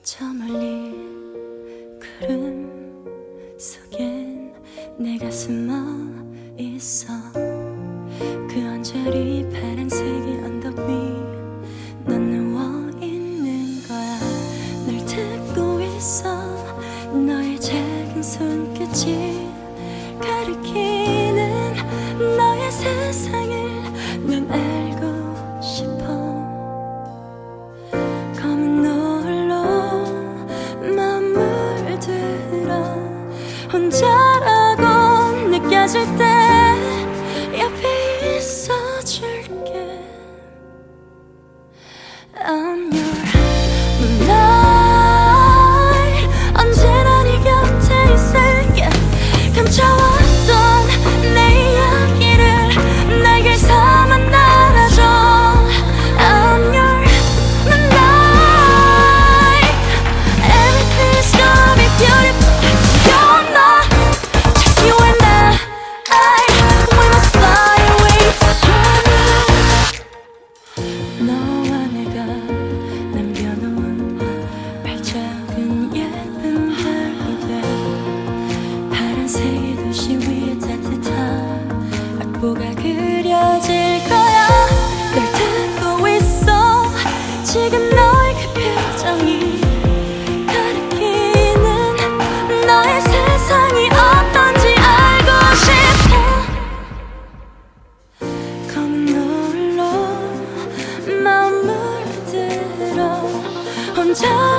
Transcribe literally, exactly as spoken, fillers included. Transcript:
저 멀리 구름 속엔 내가 숨어 있어. 그 언저리 파란색의 언덕 위 넌 누워 있는 거야. 널 듣고 있어. 너의 작은 손끝이 가리키는 너의 세상을 난 알고 싶어. 검은 노을로 마음 물들어 혼자라고 느껴질 때 옆에 있어줄게. I'm your moonlight. 언제나 네 곁에 있을게. 감춰왔던 내 이야기를 날개 삼아 날아줘. I'm your moonlight. Everything's gonna be beautiful. You're not just you and I. We must fly away together. 너와 내가 남겨놓은 발작은 예쁜 별이 돼. 파란색의 도시 위에 따뜻한 악보가 그려질 거야. 널 듣고 있어. 지금 너의 그 표정이 가리키는 너의 세상이 어떤지 알고 싶어. 검은 노을로 마음 물들어 혼자